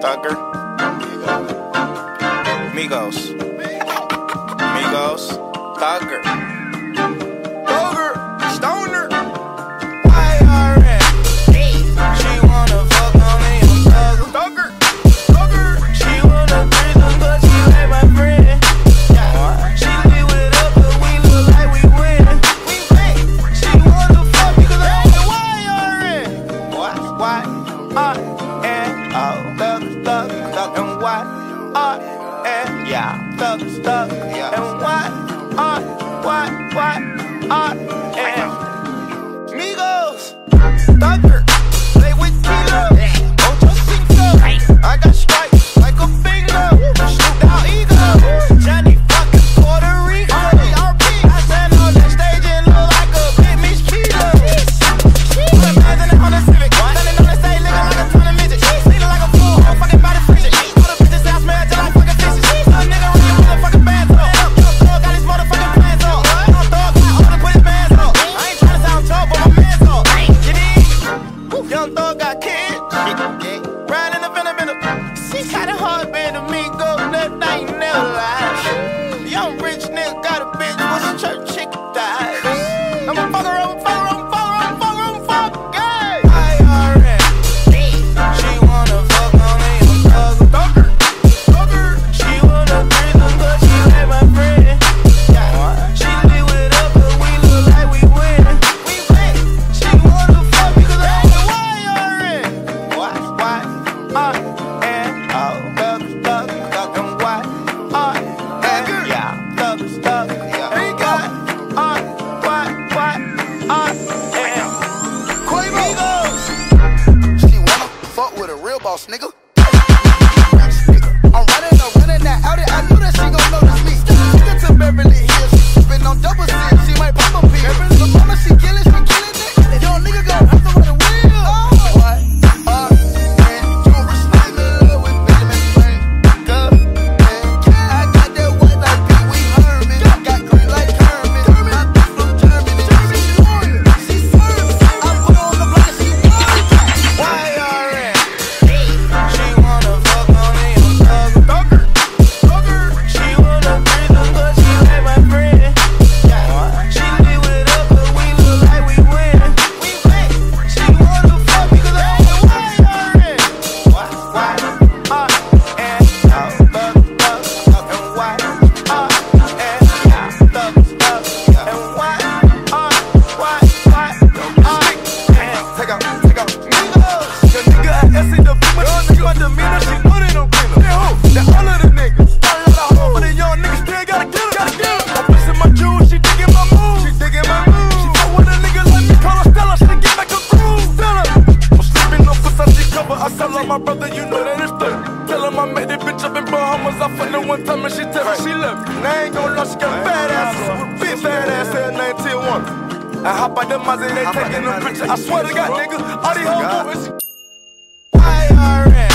Thugger. Migos. Migos. Thugger. Thugger. Stoner. YRN. She wanna fuck on me, I'm Thugger. Thugger. Thugger. She wanna prison, but she like my friend. She live with it up, but we look like we win. We win. She wanna fuck me 'cause I'm the YRN. What? Thug, and what? Yeah, thug, yeah. And what? Migos, Thugger, play with Kilo, Ocho Cinco. I got stripes like a bingo, shoot out ego. Johnny fucking Puerto Rico. RP, I stand on that stage and look like a big Miss Kilo. Put man's on the Civic, standing on the stage looking like a ton of midgets. Sleeping like a fool, whole fucking body frigid. All the bitches sound smell just like fucking fishes. Some nigga run your motherfucking bands up. Young Thug got his motherfucking plans up. Young Thug got all to put his bands up. I ain't tryna sound tough, but my man's up. You dig? Young Thug got kids. Riding in the venom. See, kinda hard being a me go, nothing I ain't never lied. Young rich nigga got a bitch with some church chicken thighs. I'ma fuck her up, fuck gay. YRN. She wanna fuck on me, I'm Thugger. Thugger. She wanna prison, but she like my friend. She live with it up, but we look like we win. We win. She wanna fuck me 'cause I'm the YRN. What? And thug, and what? Yeah, thug, yeah. And what? Quavos. She wanna fuck with a real boss nigga. I'm running that Audi. I knew that she gon' notice me. Took her to Beverly Hills. She sippin' on double C. She might pop a pill. The mama she killing, she killing it. Young nigga gon' have to run the wheel. What? And John Rich in love with Benjamin Franklin. I got that white like Pee Wee Herman. Got green like Kermit. My bitch from Germany. She serves. I put on the block and she YRN. She wanna fuck on me, I'm Thugger. Thugger. She wanna prison, but she like my friend. She live with it up, but we look like we win. We win. She wanna fuck me 'cause I'm the YRN. What? And thug, and what? And yeah, thug, and what? Take out. Your nigga at SCW, but your nigga my demeanor, she know they don't clean up. Yeah, who? That all of the niggas. Got a lot of hope, but the young niggas still gotta get her. I'm pushing my jewels, she digging my moves. She fuck with a nigga like me, call her Stella, she get back a groove. Stella, I'm sleeping on Versace cover. I sell her my brother, you know that it's third. Tell him I met that bitch up in Bahamas. I fucked her one time and she tell me she left. Now I ain't gon' lie, she got a bad ass, big bad ass at 19-1. I hop out the Mazda, they taking a picture. I swear to God, nigga, all these hoes know it's YRN.